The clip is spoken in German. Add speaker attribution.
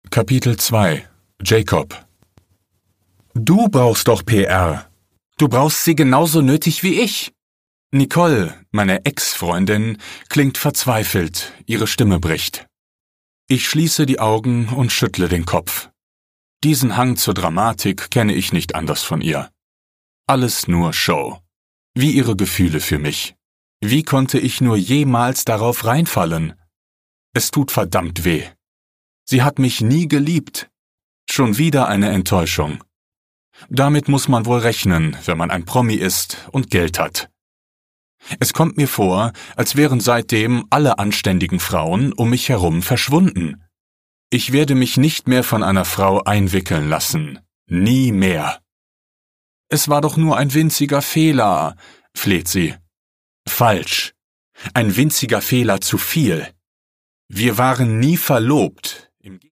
Speaker 1: Kapitel 2 Jacob. Du brauchst doch PR. Du brauchst sie genauso nötig wie ich. Nicole, meine Ex-Freundin, klingt verzweifelt, ihre Stimme bricht. Ich schließe die Augen und schüttle den Kopf. Diesen Hang zur Dramatik kenne ich nicht anders von ihr. Alles nur Show. Wie ihre Gefühle für mich. Wie konnte ich nur jemals darauf reinfallen? Es tut verdammt weh. Sie hat mich nie geliebt. Schon wieder eine Enttäuschung. Damit muss man wohl rechnen, wenn man ein Promi ist und Geld hat. Es kommt mir vor, als wären seitdem alle anständigen Frauen um mich herum verschwunden. Ich werde mich nicht mehr von einer Frau einwickeln lassen. Nie mehr. Es war doch nur ein winziger Fehler, fleht sie. Falsch. Ein winziger Fehler zu viel. Wir waren nie verlobt.